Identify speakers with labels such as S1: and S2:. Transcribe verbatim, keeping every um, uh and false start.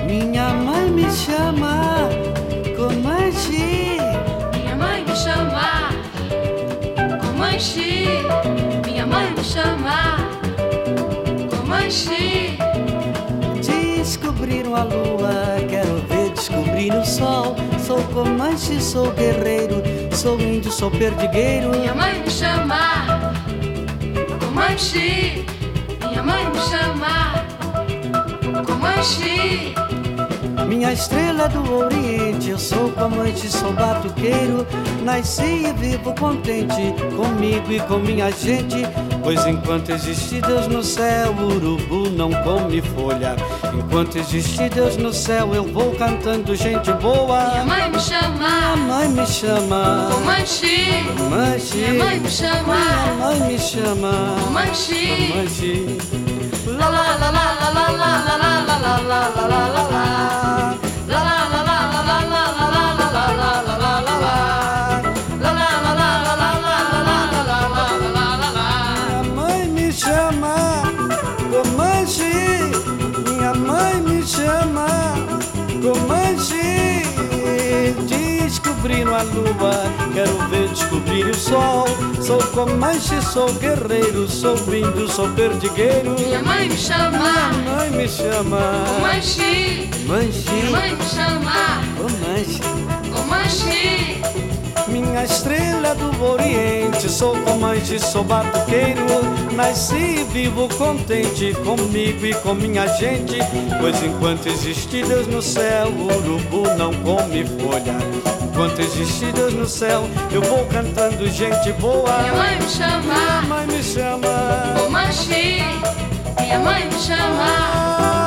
S1: Minha mãe me chama Comanche.
S2: Minha mãe me chama Comanche. Minha mãe me chama Comanche.
S1: Descobriram a lua, quero ver descobrir o sol. Sou Comanche, sou guerreiro, sou índio, sou perdigueiro.
S2: Minha mãe me chama Comanche. Minha mãe me chama Comanche.
S1: Minha estrela do Oriente, eu sou Comanche, sou batuqueiro. Nasci e vivo contente comigo e com minha gente. Pois enquanto existe Deus no céu, o urubu não come folha. Enquanto existe Deus no céu, eu vou cantando gente boa.
S2: Minha mãe me chama
S1: Minha mãe me chama
S2: Comanche.
S1: Comanche.
S2: Minha mãe me chama
S1: Minha mãe me chama
S2: Comanche.
S1: Comanche.
S2: La la la la la la la la la la la la la la la la. La la la la la la la la la la la la la la la la la. La la la la la la la la la la la la la la la.
S1: Minha mãe me chama Comanche. Minha mãe me chama Comanche. Descobrindo a lua, quero ver descobrir o sol. Sou Comanche, sou guerreiro, sou índio, sou perdigueiro.
S2: Minha mãe me chama
S1: Minha mãe me chama
S2: Comanche.
S1: Comanche.
S2: Minha mãe me chama
S1: Comanche.
S2: Comanche.
S1: Minha estrela do Oriente, sou Comanche, sou batuqueiro. Nasci e vivo contente comigo e com minha gente. Pois enquanto existe Deus no céu, o urubu não come folha. Enquanto existe Deus no céu, eu vou cantando gente boa.
S2: Minha mãe me chama
S1: Minha mãe me chama
S2: Comanche. Minha mãe me chama